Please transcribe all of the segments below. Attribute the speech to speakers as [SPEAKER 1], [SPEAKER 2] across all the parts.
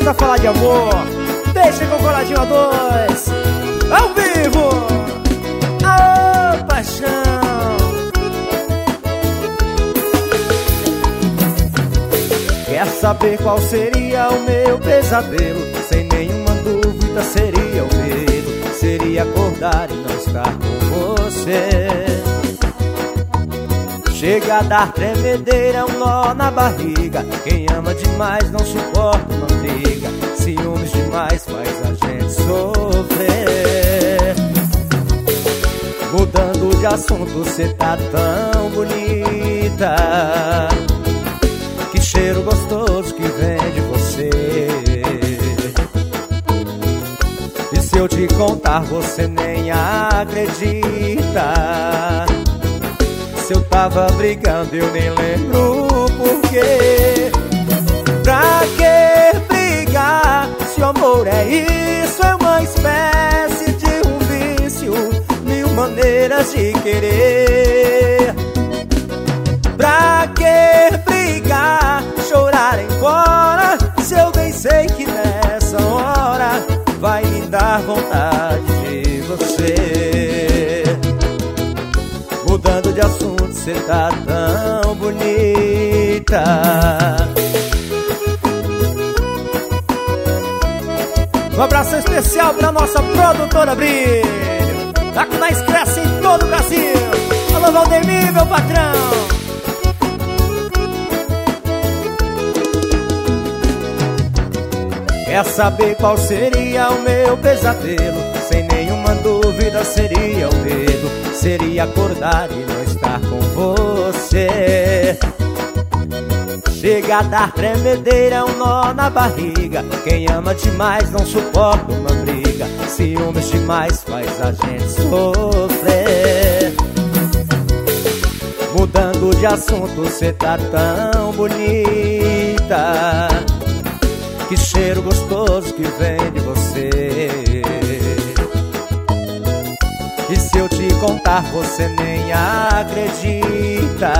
[SPEAKER 1] pra falar de amor. Deixa com o coladinho a dois, ao vivo. Ô, paixão. Quer saber qual seria o meu pesadelo? Sem nenhuma dúvida seria o medo. Seria acordar e não estar com você. Chega a dar tremedeira, um nó na barriga. Quem ama demais não suporta uma briga. Ciúmes demais faz a gente sofrer. Mudando de assunto, cê tá tão bonita. Que cheiro gostoso que vem de você. E se eu te contar, você nem acredita. Se eu tava brigando, eu nem lembro porquê. Pra que brigar se o amor é isso? É uma espécie de um vício, mil maneiras de querer. Pra que brigar, chorar embora, se eu bem sei que nessa hora vai me dar vontade de você. Mudando de assunto, cê tá tão bonita. Um abraço especial pra nossa produtora Brilho. Tá com nós, cresce em todo o Brasil. Alô, Valdemir, meu patrão. Quer saber qual seria o meu pesadelo? Sem nenhuma dúvida seria o medo. Seria acordar e não estar com você. Chega a dar tremedeira, um nó na barriga. Quem ama demais não suporta uma briga. Ciúmes demais faz a gente sofrer. Mudando de assunto, cê tá tão bonita. Que cheiro gostoso que vem de você. E se eu te contar, você nem acredita.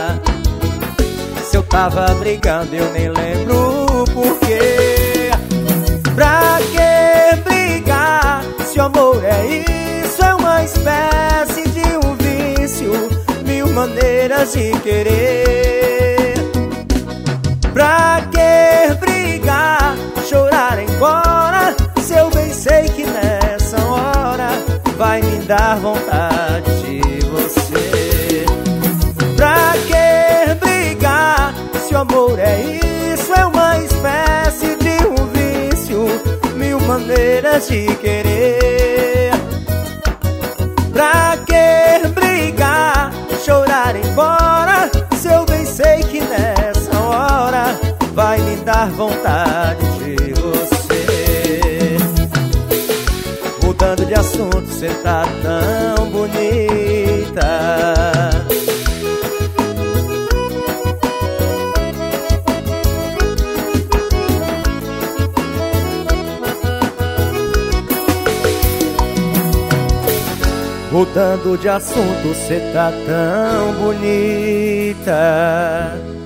[SPEAKER 1] Se eu tava brigando, eu nem lembro porquê. Pra que brigar se o amor é isso? É uma espécie de um vício, mil maneiras de querer. Pra que brigar, chorar embora, se eu bem sei que nessa hora vai me dar vontade de você. Pra que brigar, se o amor é isso? É uma espécie de um vício, mil maneiras de querer. Pra que brigar, chorar embora, se eu bem sei que nessa hora vai me dar vontade de você. Mudando de assunto, cê tá tão bonita. Mudando de assunto, cê tá tão bonita.